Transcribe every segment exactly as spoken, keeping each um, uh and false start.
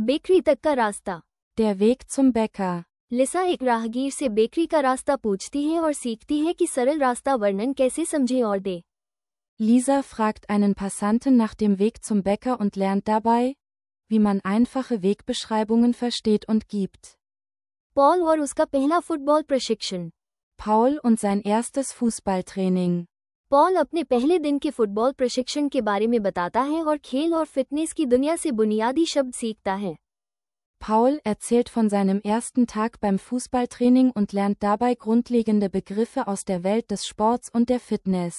बेकरी तक का रास्ता। Der Weg zum Bäcker. लिसा एक राहगीर से बेकरी का रास्ता पूछती है और सीखती है कि सरल रास्ता वर्णन कैसे समझे और दे। Lisa fragt einen Passanten nach dem Weg zum Bäcker und lernt dabei, wie man einfache Wegbeschreibungen versteht und gibt. Paul और उसका पहला फुटबॉल प्रशिक्षण। Paul und sein erstes Fußballtraining. Paul अपने पहले दिन के फुटबॉल प्रशिक्षण के बारे में बताता है और खेल और फिटनेस की दुनिया से बुनियादी शब्द सीखता है। Paul erzählt von seinem ersten Tag beim Fußballtraining und lernt dabei grundlegende Begriffe aus der Welt des Sports und der Fitness.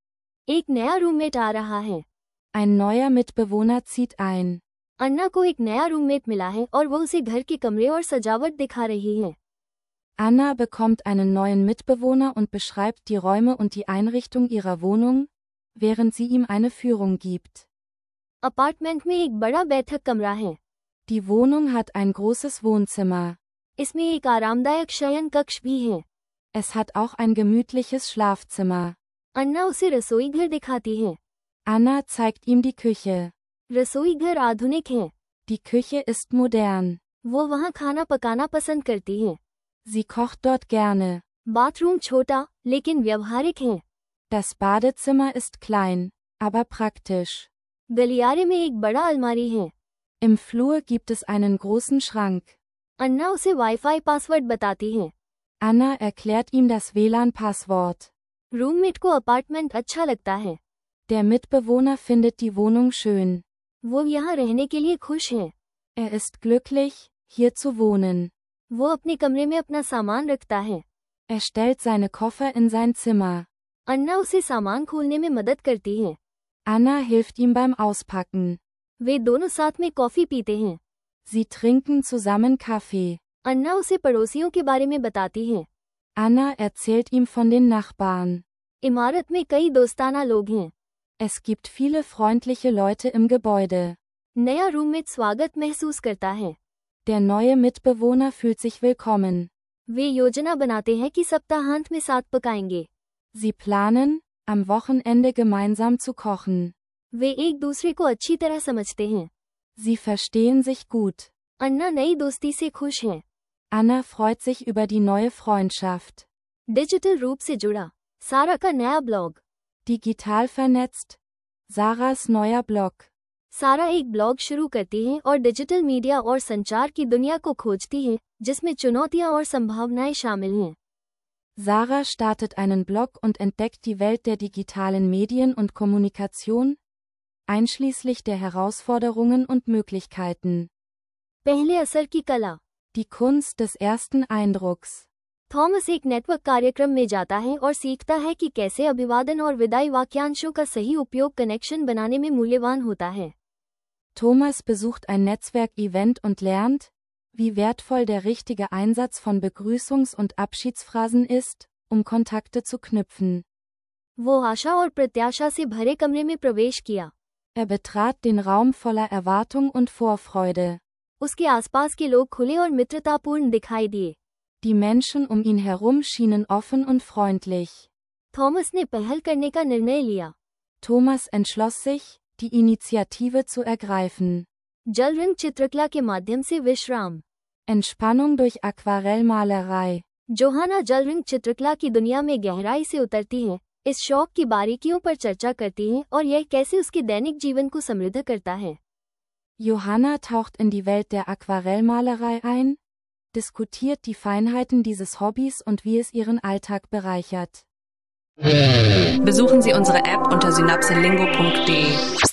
एक नया रूममेट आ रहा है। Ein neuer Mitbewohner zieht ein. अन्ना को एक नया रूममेट मिला है और वो उसे घर के कमरे और सजावट दिखा रही है। Anna bekommt einen neuen Mitbewohner und beschreibt die Räume und die Einrichtung ihrer Wohnung, während sie ihm eine Führung gibt. Apartment में एक बड़ा बैठक कमरा है। Die Wohnung hat ein großes Wohnzimmer. इसमें एक आरामदायक शयन कक्ष भी है। Es hat auch ein gemütliches Schlafzimmer. अन्ना उसे रसोई घर दिखाती है। Anna zeigt ihm die Küche. रसोई घर आधुनिक है। Die Küche ist modern. वो वहाँ खाना पकाना पसंद करती है। Sie kocht dort gerne. Bathroom छोटा लेकिन व्यवहारिक है। Das Badezimmer ist klein, aber praktisch. गलियारे में एक बड़ा अलमारी है। Im Flur gibt es einen großen Schrank. अन्ना उसे वाईफाई पासवर्ड बताती है। Anna erklärt ihm das W L A N-Passwort. Roommate को अपार्टमेंट अच्छा लगता है। Der Mitbewohner findet die Wohnung schön. वो यहाँ रहने के लिए खुश है। Er ist glücklich, hier zu wohnen. वो अपने कमरे में अपना सामान रखता है। Er stellt seine Koffer in sein Zimmer. अन्ना उसे सामान खोलने में मदद करती है। Anna hilft ihm beim Auspacken. वे दोनों साथ में कॉफी पीते हैं। Sie trinken zusammen Kaffee. अन्ना उसे पड़ोसियों के बारे में बताती है। Anna erzählt ihm von den Nachbarn. इमारत में कई दोस्ताना लोग हैं। Es gibt viele freundliche Leute im Gebäude. नया रूममेट स्वागत महसूस करता है। Der neue Mitbewohner fühlt sich willkommen. वे योजना बनाते हैं कि सप्ताहांत में साथ पकाएंगे। Sie planen, am Wochenende gemeinsam zu kochen. वे एक दूसरे को अच्छी तरह समझते हैं। Sie verstehen sich gut. अन्ना नई दोस्ती से खुश है। Anna freut sich über die neue Freundschaft. Digital रूप से जुड़ा सारा का नया blog. Digital vernetzt. Sarahs neuer Blog. सारा एक ब्लॉग शुरू करती है और डिजिटल मीडिया और संचार की दुनिया को खोजती है, जिसमें चुनौतियां और संभावनाएं शामिल हैं। Sarah startet einen Blog und entdeckt die Welt der digitalen Medien und Kommunikation, einschließlich der Herausforderungen und Möglichkeiten. पहले असर की कला। Die Kunst des ersten Eindrucks. Thomas एक नेटवर्क कार्यक्रम में जाता है और सीखता है कि कैसे अभिवादन और विदाई वाक्यांशों का सही उपयोग कनेक्शन बनाने में मूल्यवान होता है। Thomas besucht ein Netzwerkevent und lernt, wie wertvoll der richtige Einsatz von Begrüßungs- und Abschiedsphrasen ist, um Kontakte zu knüpfen. वो आशा और प्रत्याशा से भरे कमरे में प्रवेश किया। Er betrat den Raum voller Erwartung und Vorfreude. उसके आसपास के लोग खुले और मित्रतापूर्ण दिखाई दिए। Die Menschen um ihn herum schienen offen und freundlich. Thomas ने पहल करने का निर्णय लिया। Thomas entschloss sich, die Initiative zu ergreifen. जल रंग चित्रकला के माध्यम से विश्राम। Entspannung durch Aquarellmalerei. जोहाना जल रंग चित्रकला की दुनिया में गहराई से उतरती है, इस शौक की बारीकियों पर चर्चा करती है और यह कैसे उसके दैनिक जीवन को समृद्ध करता है। Johanna taucht in die Welt der Aquarellmalerei ein, diskutiert die Feinheiten dieses Hobbys und wie es ihren Alltag bereichert. Besuchen Sie unsere App unter synapselingo punkt de.